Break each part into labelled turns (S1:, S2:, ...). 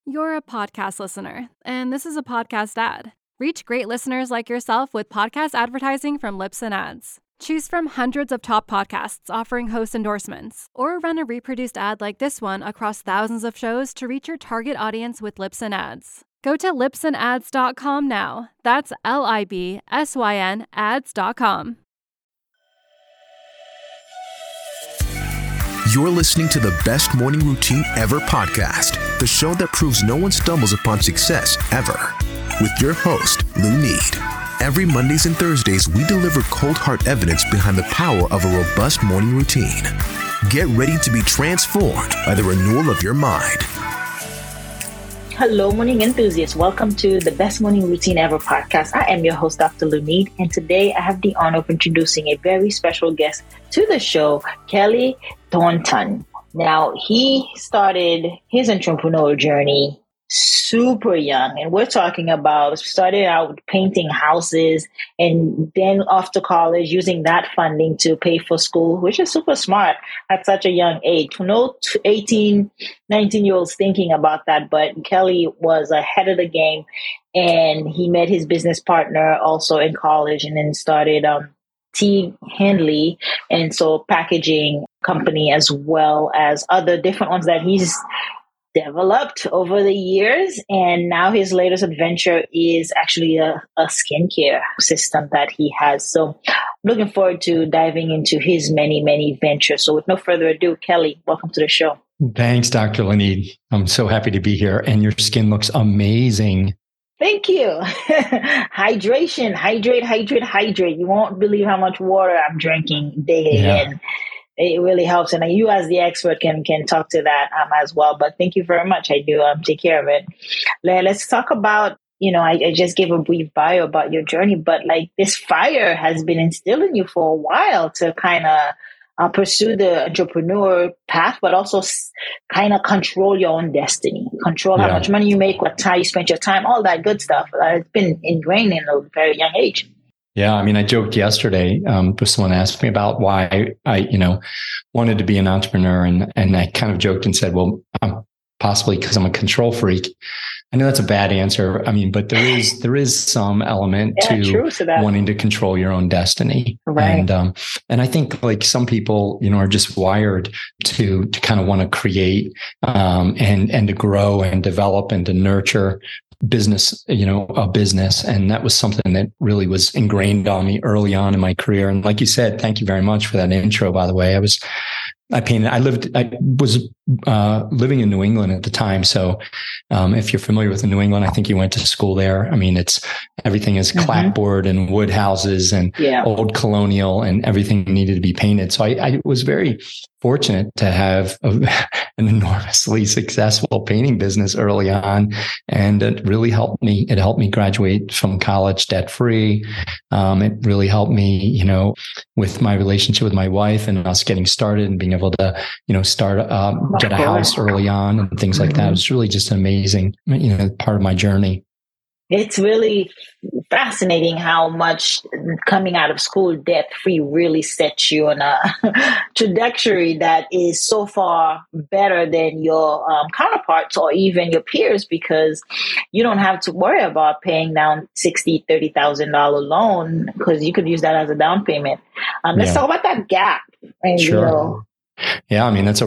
S1: You're a podcast listener, and this is a podcast ad. Reach great listeners like yourself with podcast advertising from Libsyn Ads. Choose from hundreds of top podcasts offering host endorsements, or run a reproduced ad like this one across thousands of shows to reach your target audience with Libsyn Ads. Go to libsynads.com now. That's LIBSYN ads.com.
S2: You're listening to the Best Morning Routine Ever podcast, the show that proves no one stumbles upon success ever. With your host, Lou Need. Every Mondays and Thursdays, we deliver cold hard evidence behind the power of a robust morning routine. Get ready to be transformed by the renewal of your mind.
S3: Hello, morning enthusiasts. Welcome to the Best Morning Routine Ever podcast. I am your host, Dr. Lou Need, and today I have the honor of introducing a very special guest to the show, Kelly Thornton. Now, he started his entrepreneurial journey super young, and we're talking about starting out painting houses and then off to college using that funding to pay for school, which is super smart at such a young age. No 18, 19-year-olds thinking about that, but Kelly was ahead of the game, and he met his business partner also in college and then started T. Henley, and so packaging company, as well as other different ones that he's developed over the years. And now his latest adventure is actually a skincare system that he has. So I'm looking forward to diving into his many, many ventures. So with no further ado, Kelly, welcome to the show.
S4: Thanks, Dr. Lanid. I'm so happy to be here. And your skin looks amazing.
S3: Thank you. Hydration, hydrate. You won't believe how much water I'm drinking day in. It really helps. And you as the expert can talk to that as well. But thank you very much. I do take care of it. Let's talk about, I just gave a brief bio about your journey, but like this fire has been instilled in you for a while to kind of pursue the entrepreneur path, but also kind of control your own destiny, control how much money you make, what time you spend your time, all that good stuff. It's been ingrained in a very young age.
S4: Yeah. I mean, I joked yesterday, someone asked me about why I wanted to be an entrepreneur. And I kind of joked and said, well, possibly because I'm a control freak. I know that's a bad answer. I mean, but there is some element to wanting to control your own destiny.
S3: Right.
S4: And I think like some people, are just wired to kind of want to create, and to grow and develop and to nurture business, a business. And that was something that really was ingrained on me early on in my career. And like you said, thank you very much for that intro, by the way. I was living in New England at the time. So, if you're familiar with New England, I think you went to school there. I mean, everything is clapboard and wood houses and old colonial, and everything needed to be painted. So I was very fortunate to have an enormously successful painting business early on. And it really helped me. It helped me graduate from college debt free. It really helped me, with my relationship with my wife and us getting started and being able to, get a house early on and things like that. It was really just an amazing, part of my journey.
S3: It's really fascinating how much coming out of school debt-free really sets you on a trajectory that is so far better than your counterparts or even your peers, because you don't have to worry about paying down $30,000 loan, because you could use that as a down payment. Let's talk about that gap. And,
S4: sure. Yeah, I mean, that's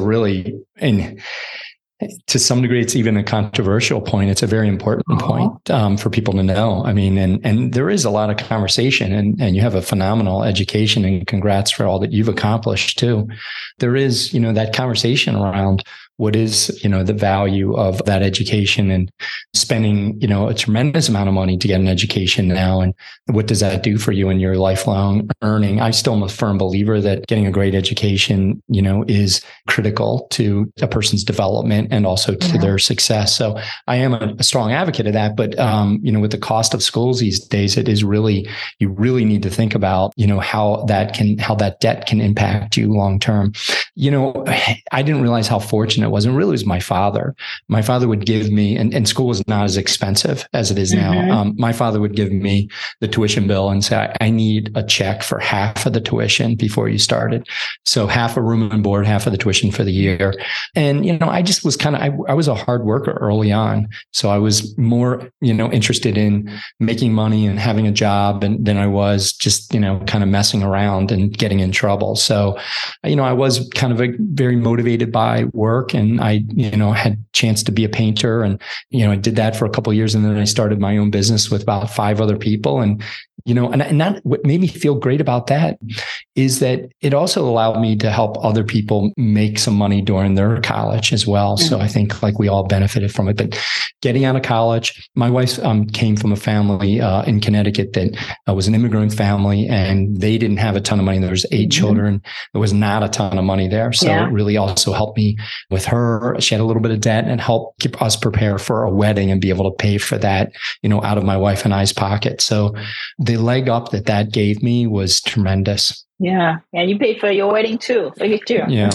S4: to some degree, it's even a controversial point. It's a very important point for people to know. I mean, and there is a lot of conversation, and you have a phenomenal education, and congrats for all that you've accomplished too. There is, that conversation around what is, the value of that education, and spending, a tremendous amount of money to get an education now. And what does that do for you in your lifelong earning? I still am a firm believer that getting a great education, is critical to a person's development and also to their success. So I am a strong advocate of that. But, with the cost of schools these days, it is really, you really need to think about, how that debt can impact you long term. I didn't realize how fortunate it was. And really, it was my father. My father would give me, and school was not as expensive as it is now. My father would give me the tuition bill and say, I need a check for half of the tuition before you started. So half a room and board, half of the tuition for the year. And, I just was I was a hard worker early on. So I was more, interested in making money and having a job than I was just, kind of messing around and getting in trouble. So, I was kind of very motivated by work, and I, had a chance to be a painter, and, I did that for a couple of years. And then I started my own business with about 5 other people. And, and that, what made me feel great about that is that it also allowed me to help other people make some money during their college as well. So I think like we all benefited from it. But getting out of college, my wife came from a family in Connecticut that was an immigrant family, and they didn't have a ton of money. There was 8 children. There was not a ton of money there. So it really also helped me with her. She had a little bit of debt, and helped keep us prepare for a wedding and be able to pay for that, out of my wife and I's pocket. So the leg up that gave me was tremendous.
S3: Yeah. And you paid for your wedding too. For you too.
S4: Yeah.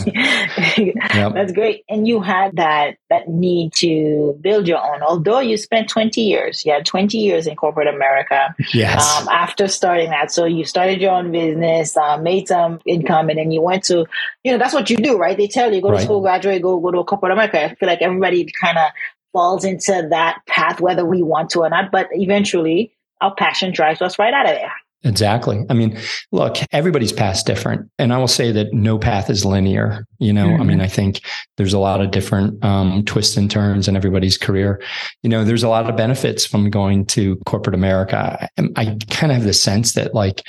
S3: Yep. That's great. And you had that need to build your own. Although you spent 20 years, you had 20 years in corporate America.
S4: Yes.
S3: After starting that. So you started your own business, made some income, and then you went to, that's what you do, right? They tell you, go to school, graduate, go to corporate America. I feel like everybody kind of falls into that path, whether we want to or not. But eventually our passion drives us right out of there.
S4: Exactly. I mean, look, everybody's path's different. And I will say that no path is linear. I mean, I think there's a lot of different twists and turns in everybody's career. There's a lot of benefits from going to corporate America. I kind of have the sense that like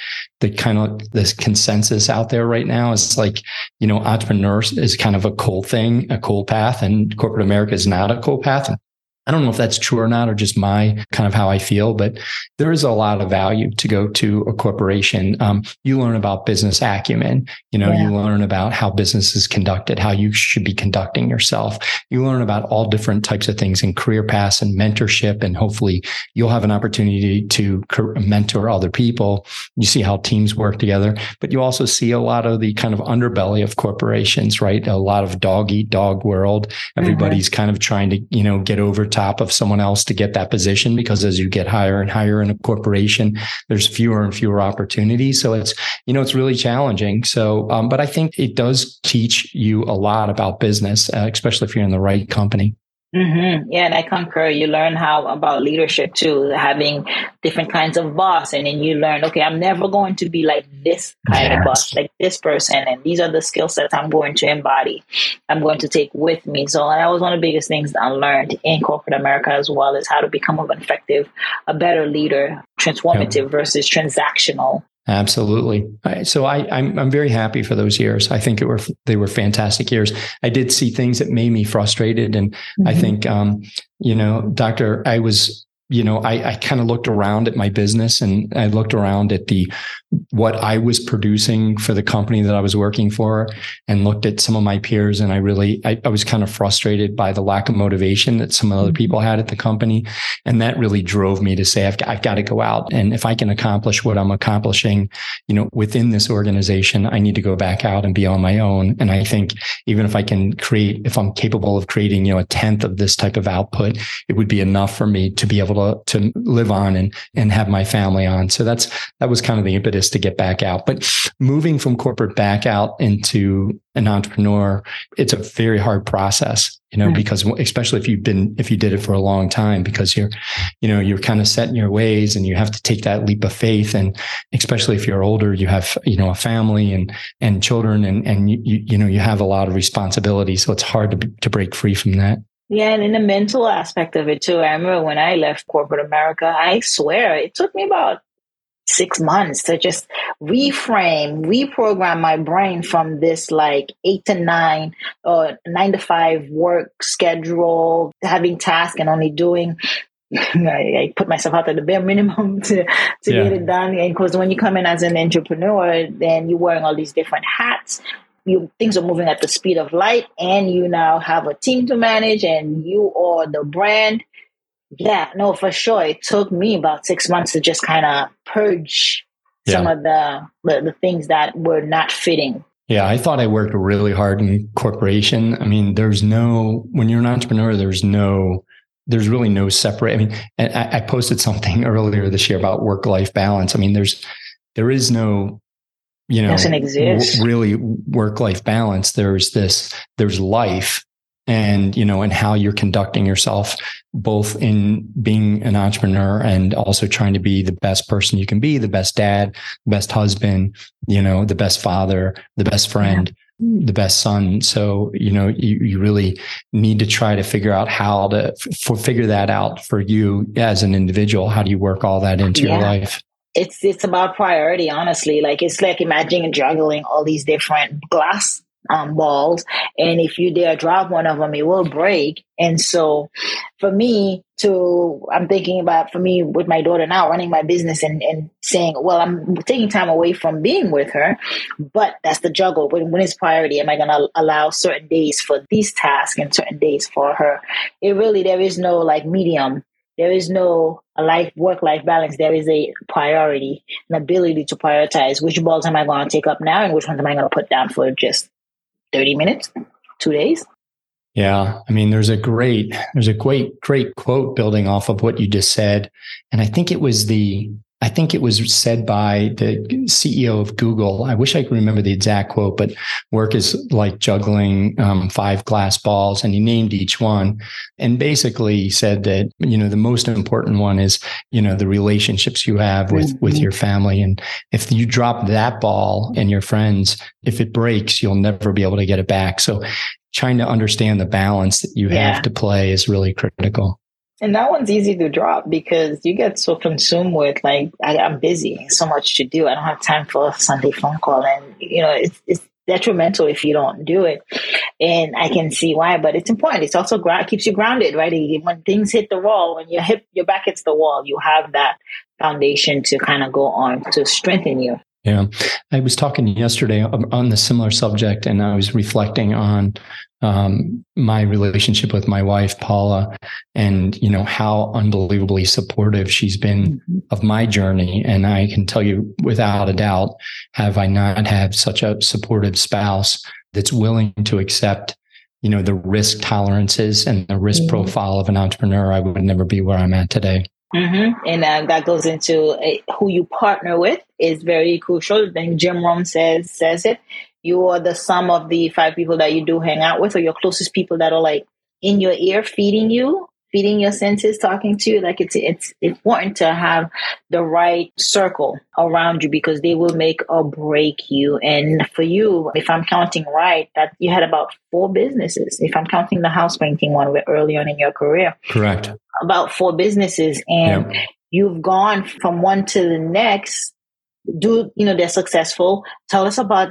S4: this consensus out there right now is like, entrepreneurs is kind of a cool thing, a cool path, and corporate America is not a cool path. I don't know if that's true or not, or just my kind of how I feel, but there is a lot of value to go to a corporation. You learn about business acumen, you learn about how business is conducted, how you should be conducting yourself. You learn about all different types of things in career paths and mentorship. And hopefully you'll have an opportunity to mentor other people. You see how teams work together, but you also see a lot of the kind of underbelly of corporations, right? A lot of dog eat dog world. Everybody's kind of trying to, get over top of someone else to get that position, because as you get higher and higher in a corporation, there's fewer and fewer opportunities. So it's, it's really challenging. So, but I think it does teach you a lot about business, especially if you're in the right company.
S3: Yeah, and I concur. You learn about leadership too, having different kinds of boss, and then you learn, okay, I'm never going to be like this kind of boss, like this person, and these are the skill sets I'm going to embody, I'm going to take with me. So that was one of the biggest things I learned in corporate America as well, is how to become an effective, a better leader, transformative versus transactional.
S4: Absolutely. So I'm very happy for those years. I think they were fantastic years. I did see things that made me frustrated. And I think, Doctor, I kind of looked around at my business, and I looked around at what I was producing for the company that I was working for, and looked at some of my peers. And I was kind of frustrated by the lack of motivation that some other people had at the company. And that really drove me to say, I've got to go out. And if I can accomplish what I'm accomplishing, within this organization, I need to go back out and be on my own. And I think even if if I'm capable of creating, a 10th of this type of output, it would be enough for me to be able to live on and have my family on. So that was kind of the impetus to get back out. But moving from corporate back out into an entrepreneur, it's a very hard process, because especially if you did it for a long time, because you're kind of set in your ways, and you have to take that leap of faith. And especially if you're older, you have, a family and children, and you have a lot of responsibility. So it's hard to break free from that.
S3: Yeah, and in the mental aspect of it too. I remember when I left corporate America, I swear it took me about 6 months to just reprogram my brain from this like 8 to 9 or 9 to 5 work schedule, having tasks and only doing. I put myself out at the bare minimum to get it done. And because when you come in as an entrepreneur, then you're wearing all these different hats. Things are moving at the speed of light, and you now have a team to manage, and you are the brand. Yeah, no, for sure. It took me about 6 months to just kind of purge some of the things that were not fitting.
S4: Yeah, I thought I worked really hard in corporation. I mean, when you're an entrepreneur, there's really no separate. I mean, I posted something earlier this year about work-life balance. I mean, there is no,
S3: doesn't exist.
S4: Really work-life balance. There's life and, and how you're conducting yourself, both in being an entrepreneur and also trying to be the best person you can be, the best dad, the best husband, the best father, the best friend, the best son. So, you really need to try to figure out how to figure that out for you as an individual. How do you work all that into your life?
S3: It's about priority, honestly. Like, it's like imagining juggling all these different glass balls. And if you dare drop one of them, it will break. And so for me I'm thinking about, for me with my daughter now, running my business and saying, well, I'm taking time away from being with her, but that's the juggle. When it's priority, am I going to allow certain days for these tasks and certain days for her? There is no like medium. There is no work-life balance. There is a priority, an ability to prioritize which balls am I going to take up now and which ones am I going to put down for just 30 minutes, 2 days.
S4: Yeah. I mean, there's a great quote building off of what you just said. And I think it was said by the CEO of Google. I wish I could remember the exact quote, but work is like juggling 5 glass balls, and he named each one and basically said that, the most important one is, the relationships you have with your family. And if you drop that ball and your friends, if it breaks, you'll never be able to get it back. So trying to understand the balance that you have to play is really critical.
S3: And that one's easy to drop because you get so consumed with like, I'm busy, so much to do. I don't have time for a Sunday phone call. And, it's detrimental if you don't do it. And I can see why, but it's important. It's also keeps you grounded, right? When things hit the wall, when your back hits the wall, you have that foundation to kind of go on to strengthen you.
S4: Yeah. I was talking yesterday on the similar subject, and I was reflecting on my relationship with my wife, Paula, and, how unbelievably supportive she's been of my journey. And I can tell you without a doubt, have I not had such a supportive spouse that's willing to accept, the risk tolerances and the risk profile of an entrepreneur, I would never be where I'm at today.
S3: Mm-hmm. And that goes into who you partner with is very crucial. I think Jim Rohn says it. You are the sum of the 5 people that you do hang out with, or your closest people that are like in your ear, feeding your senses, talking to you. Like it's important to have the right circle around you because they will make or break you. And for you, if I'm counting right, that you had about 4 businesses. If I'm counting the house painting one early on in your career.
S4: Correct.
S3: About 4 businesses, and you've gone from one to the next. They're successful. Tell us about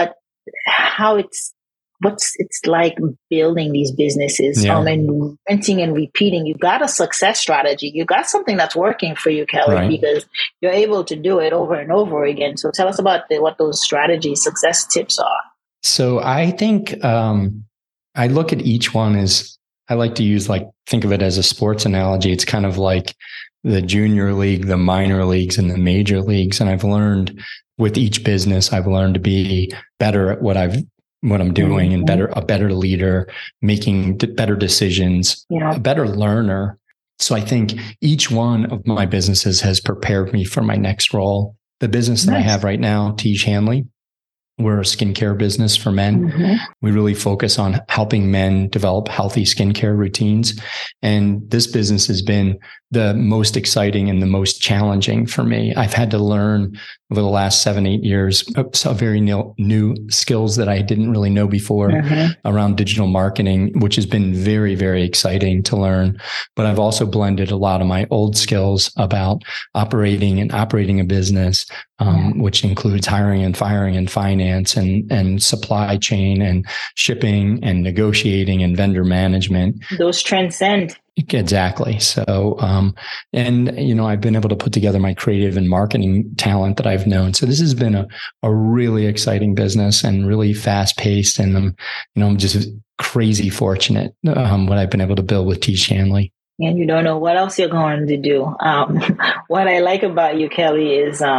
S3: how it's like building these businesses, and renting and repeating. You got a success strategy. You got something that's working for you, Kelly, because you're able to do it over and over again. So tell us about what those strategies, success tips are.
S4: So I think I look at each one as, I like to think of it as a sports analogy. It's kind of like the junior league, the minor leagues, and the major leagues. And I've learned with each business, I've learned to be better at what I'm doing and a better leader, making better decisions, a better learner. So I think each one of my businesses has prepared me for my next role. The business that I have right now, Tiege Hanley, we're a skincare business for men. We really focus on helping men develop healthy skincare routines. And this business has been the most exciting and the most challenging for me. I've had to learn over the last 7-8 years some very new skills that I didn't really know before around digital marketing, which has been very, very exciting to learn. But I've also blended a lot of my old skills about operating a business, which includes hiring and firing and finance and supply chain and shipping and negotiating and vendor management.
S3: Those transcend.
S4: Exactly. So, I've been able to put together my creative and marketing talent that I've known. So this has been a really exciting business and really fast paced. And I'm just crazy fortunate, what I've been able to build with Tiege Hanley.
S3: And you don't know what else you're going to do. What I like about you, Kelly, is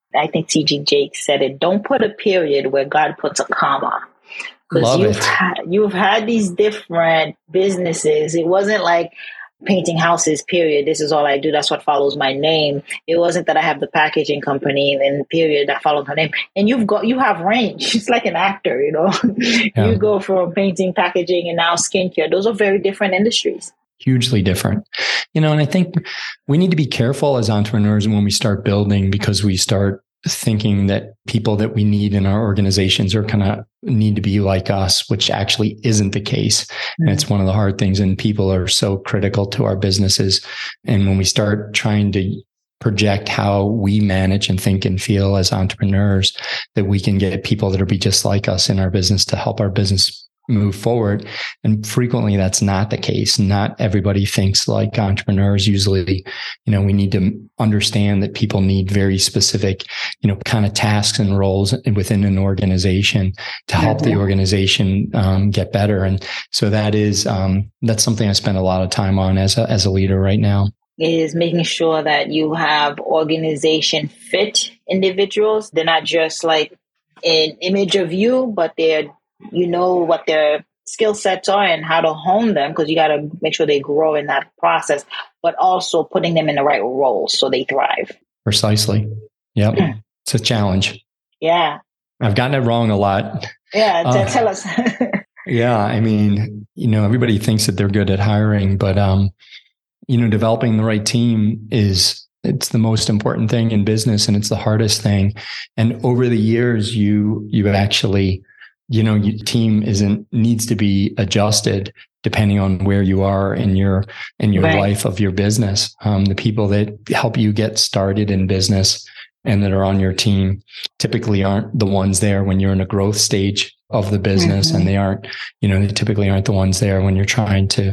S3: I think T.G. Jakes said it, don't put a period where God puts a comma. Because you've had these different businesses. It wasn't like painting houses, period. This is all I do. That's what follows my name. It wasn't that I have the packaging company and then period that follows my name. And you have range. It's like an actor, Yeah. You go from painting, packaging, and now skincare. Those are very different industries.
S4: Hugely different. And I think we need to be careful as entrepreneurs when we start building, because we start thinking that people that we need in our organizations are kind of need to be like us, which actually isn't the case. Mm-hmm. And it's one of the hard things. And people are so critical to our businesses. And when we start trying to project how we manage and think and feel as entrepreneurs, that we can get people that will be just like us in our business to help our business move forward. And frequently that's not the case. Not everybody thinks like entrepreneurs. Usually, we need to understand that people need very specific, kind of tasks and roles within an organization to help the organization get better. And so that's something I spend a lot of time on as a leader right now.
S3: Is making sure that you have organization fit individuals. They're not just like an image of you, but they're what their skill sets are and how to hone them, because you got to make sure they grow in that process, but also putting them in the right roles so they thrive.
S4: Precisely. Yep. It's a challenge.
S3: Yeah.
S4: I've gotten it wrong a lot.
S3: Yeah. Tell us.
S4: Yeah. I mean, everybody thinks that they're good at hiring, but, developing the right team it's the most important thing in business, and it's the hardest thing. And over the years, you actually, your team needs to be adjusted depending on where you are in your right. life of your business. The people that help you get started in business and that are on your team typically aren't the ones there when you're in a growth stage of the business. Mm-hmm. And they typically aren't the ones there when you're trying to,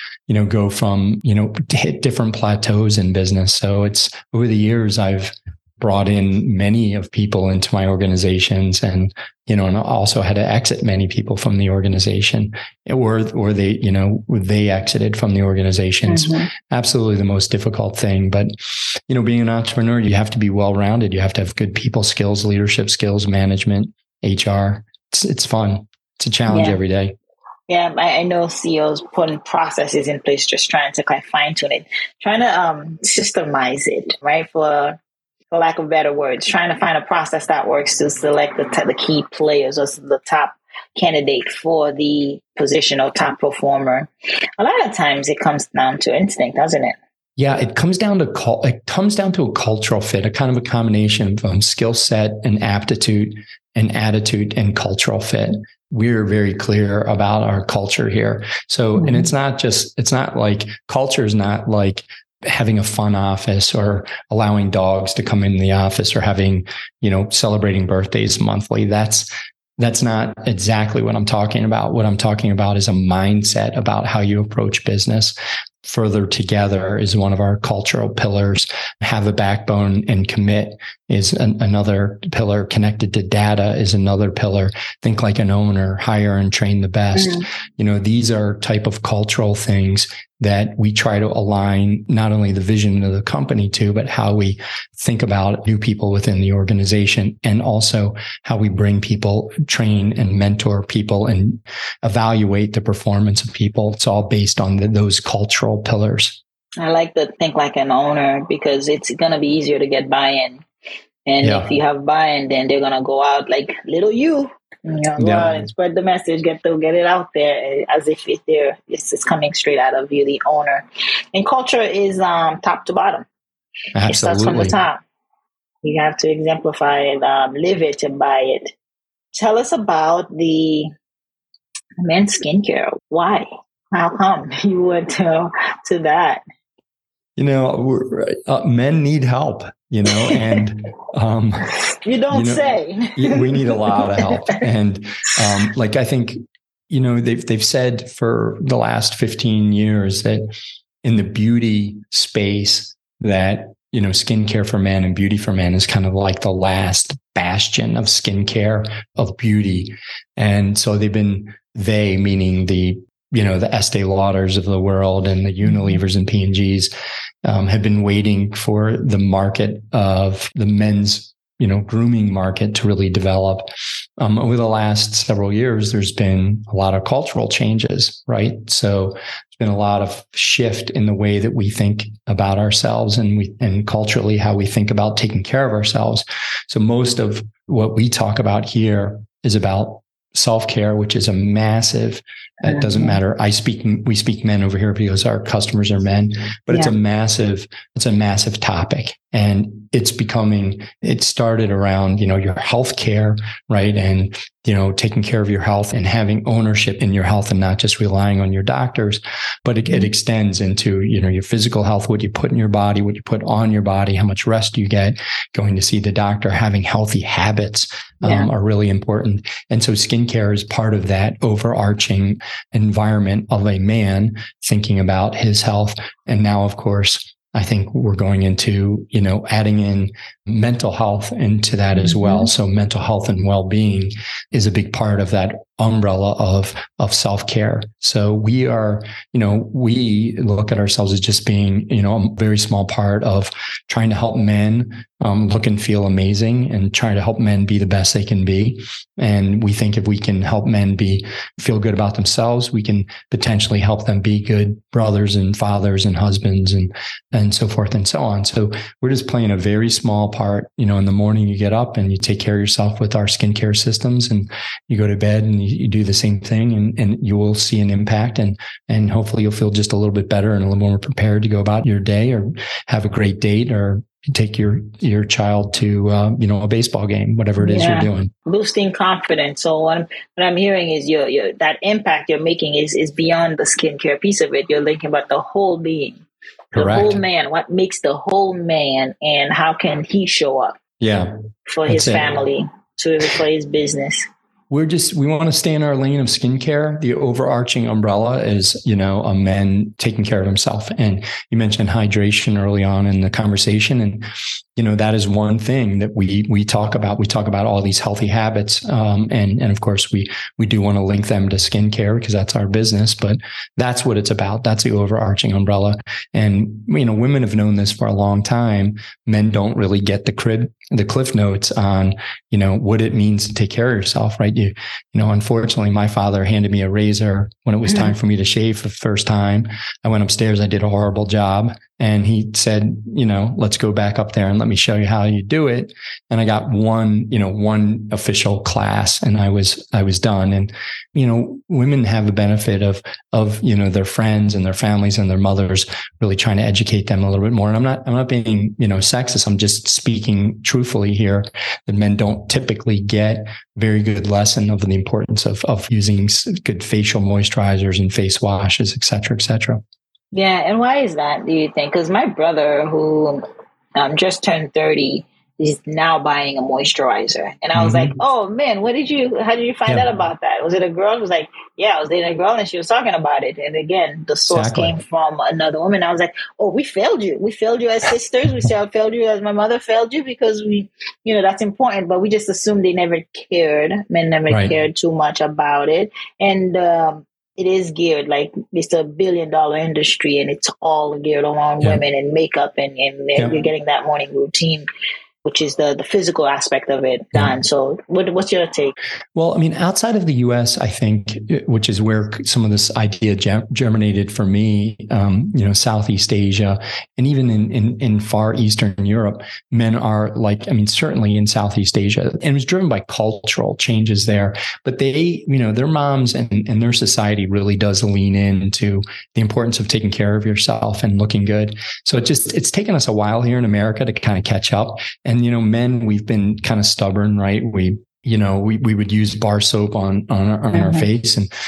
S4: go from, to hit different plateaus in business. So it's over the years, I've brought in many of people into my organizations, and also had to exit many people from the organization, or they exited from the organizations. Mm-hmm. Absolutely the most difficult thing. But, being an entrepreneur, you have to be well-rounded. You have to have good people skills, leadership skills, management, HR. It's fun. It's a challenge every day.
S3: Yeah, I know CEOs putting processes in place, just trying to kind of fine-tune it, trying to systemize it, right? For lack of better words, trying to find a process that works to select the key players or the top candidate for the position or top performer. A lot of times it comes down to instinct, doesn't it?
S4: Yeah, it comes down to a cultural fit, a kind of a combination of skill set and aptitude and attitude and cultural fit. We're very clear about our culture here. So, and it's not like culture is not like having a fun office or allowing dogs to come in the office or having, celebrating birthdays monthly. That's not exactly what I'm talking about. What I'm talking about is a mindset about how you approach business. Further together is one of our cultural pillars. Have a backbone and commit is another pillar. Connected to data is another pillar. Think like an owner, hire and train the best. Mm-hmm. These are type of cultural things that we try to align not only the vision of the company to, but how we think about new people within the organization, and also how we bring people, train and mentor people and evaluate the performance of people. It's all based on those cultural pillars.
S3: I like to think like an owner, because it's going to be easier to get buy-in. And if you have buy-in, then they're going to go out like little you. Go out and spread the message, get it out there as if it's coming straight out of you, the owner. And culture is top to bottom.
S4: Absolutely. It
S3: starts from the top. You have to exemplify it, live it, and buy it. Tell us about the men's skincare. Why? How come you went to that?
S4: Men need help, and
S3: you don't say.
S4: We need a lot of help. And I think, they've said for the last 15 years that in the beauty space that, skincare for men and beauty for men is kind of like the last bastion of skincare, of beauty. And so they meaning the Estee Lauders of the world and the Unilevers and P&Gs have been waiting for the market of the men's grooming market to really develop. Over the last several years, there's been a lot of cultural changes, right? So there's been a lot of shift in the way that we think about ourselves and culturally how we think about taking care of ourselves. So most of what we talk about here is about self-care, which is a massive, it doesn't matter. We speak men over here because our customers are men, but it's a massive topic. And it started around, your health care, right? And, taking care of your health and having ownership in your health and not just relying on your doctors, but it extends into, your physical health, what you put in your body, what you put on your body, how much rest you get, going to see the doctor, having healthy habits are really important. And so skincare is part of that overarching environment of a man thinking about his health. And now, of course, I think we're going into, adding in mental health into that as well. So mental health and well-being is a big part of that umbrella of self-care. So we are, we look at ourselves as just being, a very small part of trying to help men look and feel amazing and trying to help men be the best they can be. And we think if we can help men feel good about themselves, we can potentially help them be good brothers and fathers and husbands and so forth and so on. So we're just playing a very small part. In the morning you get up and you take care of yourself with our skincare systems, and you go to bed and you do the same thing, and you will see an impact, and hopefully you'll feel just a little bit better and a little more prepared to go about your day or have a great date or take your child to a baseball game, whatever it is you're doing.
S3: Boosting confidence. So what I'm hearing is your that impact you're making is beyond the skincare piece of it. You're thinking about the whole being.
S4: Correct.
S3: The whole man, what makes the whole man, and how can he show up for his family, for his business.
S4: We want to stay in our lane of skincare. The overarching umbrella is, a man taking care of himself. And you mentioned hydration early on in the conversation. And, that is one thing that we talk about. We talk about all these healthy habits. And of course we do want to link them to skincare because that's our business, but that's what it's about. That's the overarching umbrella. And, women have known this for a long time. Men don't really get the cliff notes on, what it means to take care of yourself, right? Unfortunately, my father handed me a razor when it was time for me to shave for the first time. I went upstairs. I did a horrible job. And he said, let's go back up there and let me show you how you do it. And I got one official class, and I was done. And, women have the benefit of, their friends and their families and their mothers really trying to educate them a little bit more. And I'm not being, sexist. I'm just speaking truthfully here that men don't typically get very good lesson of the importance of using good facial moisturizers and face washes, et cetera, et cetera.
S3: Yeah. And why is that, do you think? Because my brother, who just turned 30, is now buying a moisturizer. And I was like, oh man, how did you find out about that? Was it a girl? I was like, yeah, I was dating a girl and she was talking about it. And again, the source came from another woman. I was like, oh, we failed you. We failed you as sisters. We failed you as my mother failed you because that's important. But we just assumed they never cared. Men never cared too much about it. And, it is geared, like it's a $1 billion industry, and it's all geared around women and makeup, and you're getting that morning routine, which is the physical aspect of it done. So what's your take?
S4: Well, I mean, outside of the US, I think, which is where some of this idea germinated for me, Southeast Asia, and even in far Eastern Europe, men are certainly in Southeast Asia, and it was driven by cultural changes there, but they, their moms and their society really does lean into the importance of taking care of yourself and looking good. So it's taken us a while here in America to kind of catch up. And, men, we've been kind of stubborn, right? We would use bar soap on our face. And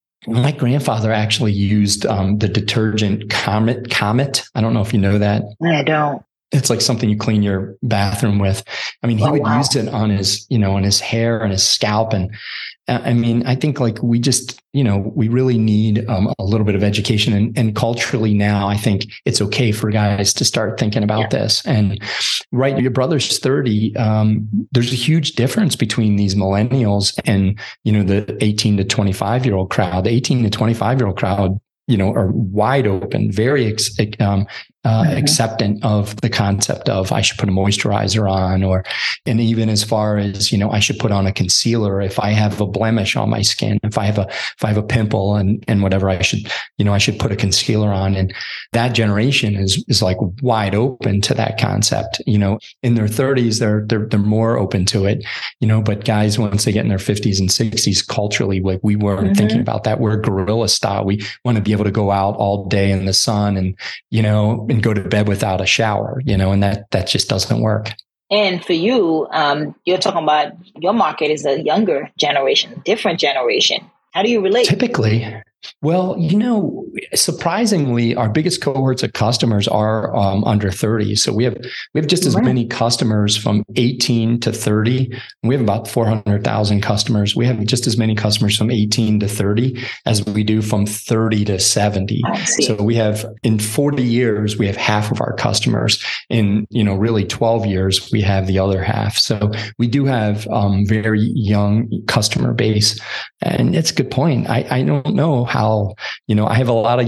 S4: my grandfather actually used the detergent Comet. I don't know if you know that.
S3: I don't.
S4: It's like something you clean your bathroom with. I mean, he would use it on his, on his hair and his scalp. And I mean, I think we just, we really need a little bit of education, and culturally now, I think it's okay for guys to start thinking about this. And your brother's 30. There's a huge difference between these millennials and, the 18 to 25-year-old crowd. The 18 to 25-year-old crowd, are wide open, very acceptant of the concept of I should put a moisturizer on, and even as far as, I should put on a concealer if I have a blemish on my skin, if I have a pimple and whatever, I should put a concealer on. And that generation is like wide open to that concept. In their 30s, they're more open to it, but guys, once they get in their 50s and 60s, culturally, like we weren't thinking about that. We're guerrilla style. We want to be able to go out all day in the sun and go to bed without a shower, and that just doesn't work.
S3: And for you, you're talking about your market is a younger generation, different generation. How do you relate?
S4: Typically, well, surprisingly, our biggest cohorts of customers are under 30. So we have just as many customers from 18 to 30. We have about 400,000 customers. We have just as many customers from 18 to 30 as we do from 30 to 70. So we have, in 40 years, we have half of our customers. In, really 12 years, we have the other half. So we do have very young customer base. And it's a good point. I don't know how, I have a lot of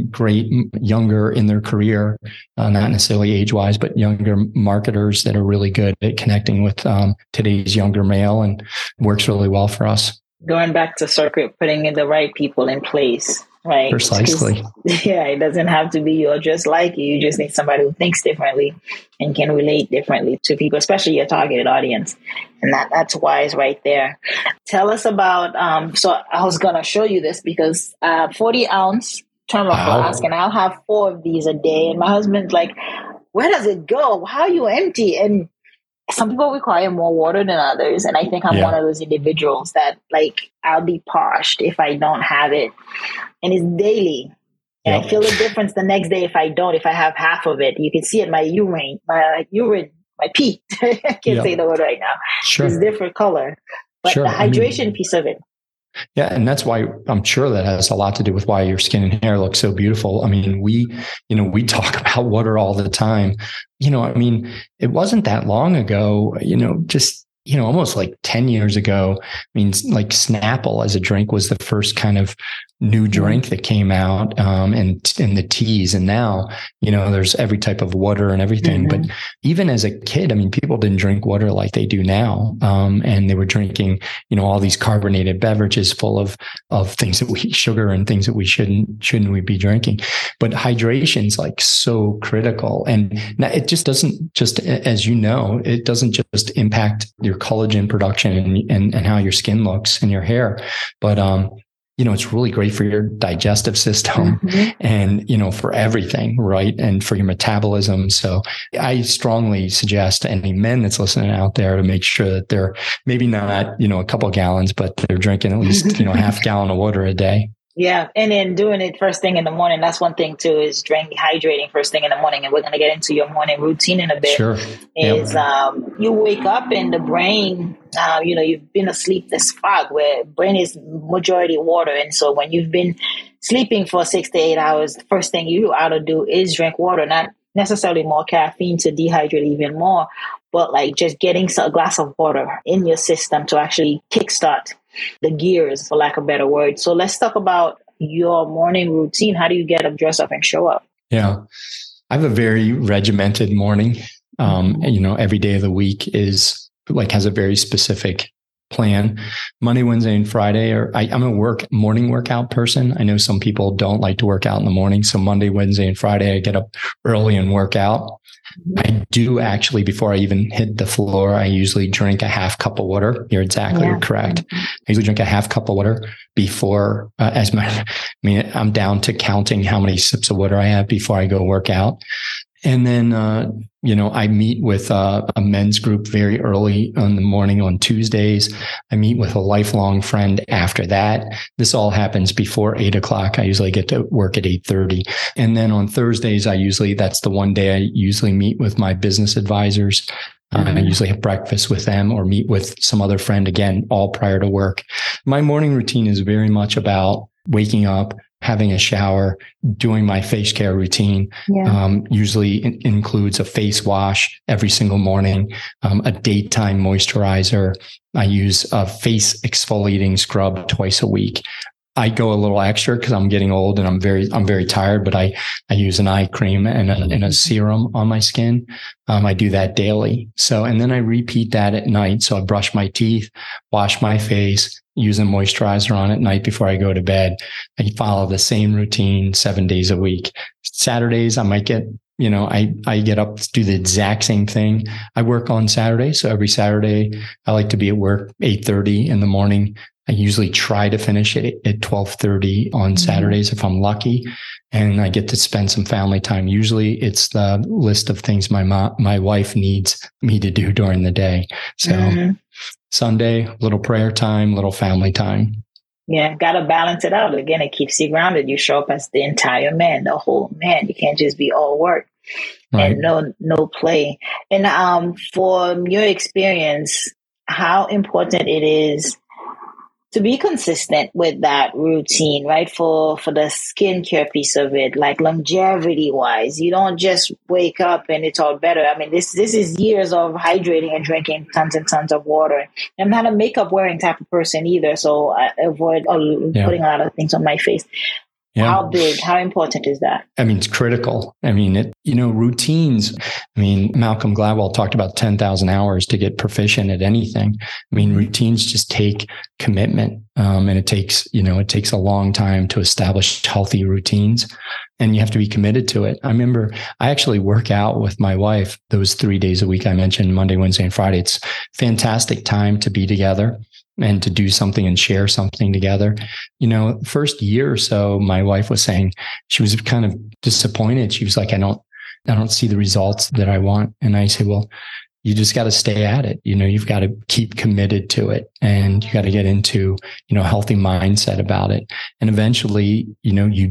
S4: younger in their career, not necessarily age-wise, but younger marketers that are really good at connecting with today's younger male, and works really well for us. Going
S3: back to circuit, putting in the right people in place, right?
S4: Precisely.
S3: Yeah, it doesn't have to be you're just like you. You just need somebody who thinks differently and can relate differently to people, especially your targeted audience. And that's wise right there. Tell us about, so I was going to show you this because 40 ounce turmeric flask, and I'll have 4 of these a day. And my husband's like, where does it go? How are you empty? And some people require more water than others. And I think I'm one of those individuals that, like, I'll be parched if I don't have it. And it's daily. And I feel the difference the next day if I don't, if I have half of it. You can see it, my urine, my pee. I can't say the word right now.
S4: Sure.
S3: It's different color. But the hydration piece of it.
S4: Yeah. And that's why I'm sure that has a lot to do with why your skin and hair look so beautiful. I mean, we talk about water all the time. It wasn't that long ago, almost like 10 years ago. Like Snapple as a drink was the first kind of new drink that came out, and the teas. And now, there's every type of water and everything. But even as a kid, people didn't drink water like they do now. And they were drinking, all these carbonated beverages full of things that sugar and things that we shouldn't we be drinking. But hydration is like so critical. And it just doesn't it doesn't just impact your collagen production and how your skin looks and your hair, but it's really great for your digestive system and, for everything, right? And for your metabolism. So I strongly suggest to any men that's listening out there to make sure that they're maybe not, a couple of gallons, but they're drinking at least, half gallon of water a day.
S3: Yeah. And then doing it first thing in the morning. That's one thing too, is hydrating first thing in the morning. And we're going to get into your morning routine in a bit.
S4: Sure.
S3: You wake up and the brain, you've been asleep, this fog where brain is majority water. And so when you've been sleeping for 6 to 8 hours, the first thing you ought to do is drink water, not necessarily more caffeine to dehydrate even more, but like just getting a glass of water in your system to actually kickstart the gears, for lack of a better word. So let's talk about your morning routine. How do you get up, dress up, and show up?
S4: Yeah, I have a very regimented morning. Every day of the week has a very specific plan. Monday, Wednesday, and Friday I'm a morning workout person. I know some people don't like to work out in the morning. So Monday, Wednesday, and Friday, I get up early and work out. I do actually, before I even hit the floor, I usually drink a half cup of water. You're exactly correct. I usually drink a half cup of water before, I'm down to counting how many sips of water I have before I go work out. And then, I meet with a men's group very early in the morning on Tuesdays. I meet with a lifelong friend after that. This all happens before 8:00. I usually get to work at 8:30. And then on Thursdays, that's the one day I usually meet with my business advisors. I usually have breakfast with them or meet with some other friend, again, all prior to work. My morning routine is very much about waking up, having a shower, doing my face care routine. Usually includes a face wash every single morning, a daytime moisturizer. I use a face exfoliating scrub twice a week. I go a little extra because I'm getting old and I'm very tired, but I use an eye cream and a serum on my skin. I do that daily. So, and then I repeat that at night. So I brush my teeth, wash my face, use a moisturizer on at night before I go to bed. I follow the same routine 7 days a week. Saturdays, I might get, I get up to do the exact same thing. I work on Saturday. So every Saturday I like to be at work 8:30 in the morning. I usually try to finish it at 12:30 on Saturdays if I'm lucky, and I get to spend some family time. Usually it's the list of things my wife needs me to do during the day. So Sunday, little prayer time, little family time.
S3: Yeah, got to balance it out. Again, it keeps you grounded. You show up as the entire man, the whole man. You can't just be all work and no play. And from your experience, how important it is to be consistent with that routine, right? For the skincare piece of it, like longevity wise, you don't just wake up and it's all better. I mean, this is years of hydrating and drinking tons and tons of water. I'm not a makeup wearing type of person either, so I avoid putting a lot of things on my face. Yeah. How important is that?
S4: I mean, it's critical. I mean, routines. I mean, Malcolm Gladwell talked about 10,000 hours to get proficient at anything. I mean, routines just take commitment. And it takes a long time to establish healthy routines, and you have to be committed to it. I remember I actually work out with my wife those 3 days a week. I mentioned Monday, Wednesday, and Friday. It's fantastic time to be together and to do something and share something together. First year or so, my wife was saying she was kind of disappointed. She was like, I don't see the results that I want. And I say, well, you just got to stay at it. You've got to keep committed to it, and you got to get into, a healthy mindset about it. And eventually, you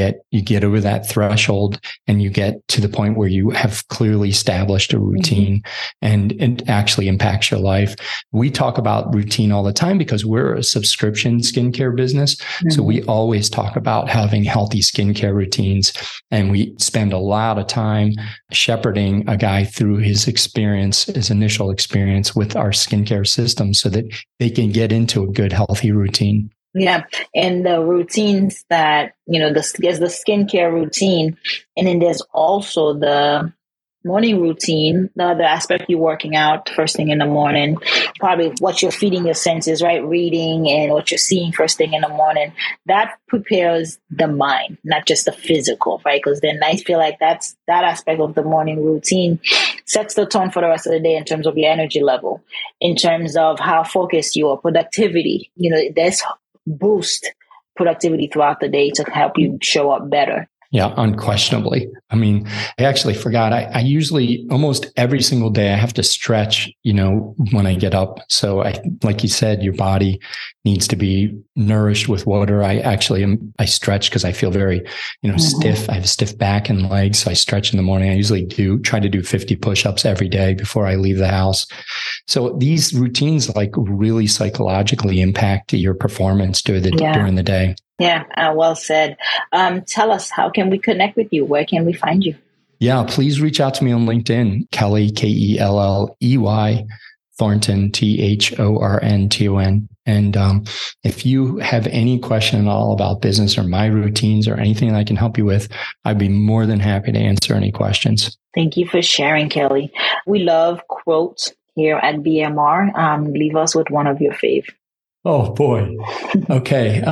S4: get over that threshold and you get to the point where you have clearly established a routine and it actually impacts your life. We talk about routine all the time because we're a subscription skincare business. So we always talk about having healthy skincare routines, and we spend a lot of time shepherding a guy through his initial experience with our skincare system so that they can get into a good, healthy routine.
S3: Yeah. And the routines that, there's the skincare routine, and then there's also the morning routine, the other aspect, you're working out first thing in the morning, probably what you're feeding your senses, right? Reading and what you're seeing first thing in the morning, that prepares the mind, not just the physical, right? Because then I feel like that aspect of the morning routine sets the tone for the rest of the day in terms of your energy level, in terms of how focused you are, productivity. There's boost productivity throughout the day to help you show up better.
S4: Yeah, unquestionably. I mean, I actually forgot. I usually almost every single day I have to stretch, when I get up. So like you said, your body needs to be nourished with water. I stretch because I feel very, stiff. I have a stiff back and legs. So I stretch in the morning. I usually try to do 50 push-ups every day before I leave the house. So these routines really psychologically impact your performance during the day.
S3: Yeah, well said. Tell us, how can we connect with you? Where can we find you?
S4: Yeah, please reach out to me on LinkedIn, Kelley, Kelley, Thornton, Thornton. And if you have any question at all about business or my routines or anything I can help you with, I'd be more than happy to answer any questions.
S3: Thank you for sharing, Kelley. We love quotes here at BMR. Leave us with one of your fave.
S4: Oh boy. Okay.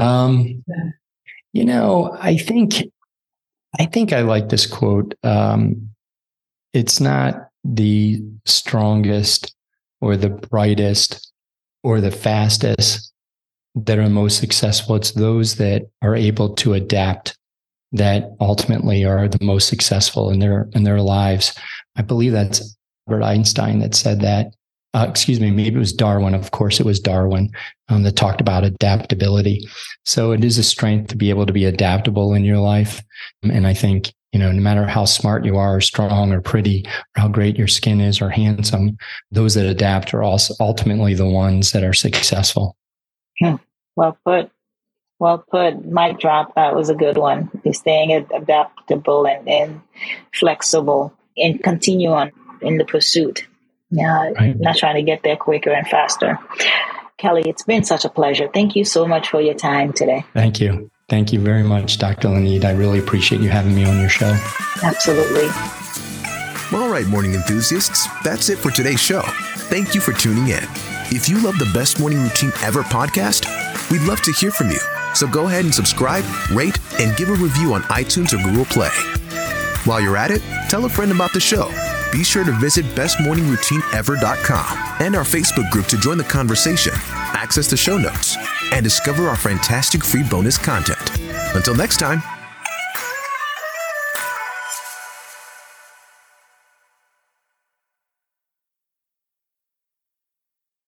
S4: I think I like this quote. It's not the strongest or the brightest or the fastest that are most successful. It's those that are able to adapt that ultimately are the most successful in their lives. I believe that's Albert Einstein that said that. Maybe it was Darwin. Of course, it was Darwin that talked about adaptability. So it is a strength to be able to be adaptable in your life. And I think, no matter how smart you are or strong or pretty or how great your skin is or handsome, those that adapt are also ultimately the ones that are successful.
S3: Well put. Mic drop. That was a good one. You're staying adaptable and flexible and continue on in the pursuit. Yeah, right. Not trying to get there quicker and faster. Kelly, it's been such a pleasure. Thank you so much for your time today.
S4: Thank you. Thank you very much, Dr. Lunid. I really appreciate you having me on your show.
S3: Absolutely.
S2: All right, morning enthusiasts, that's it for today's show. Thank you for tuning in. If you love the Best Morning Routine Ever podcast, we'd love to hear from you. So go ahead and subscribe, rate, and give a review on iTunes or Google Play. While you're at it, tell a friend about the show. Be sure to visit bestmorningroutineever.com and our Facebook group to join the conversation, access the show notes, and discover our fantastic free bonus content. Until next time,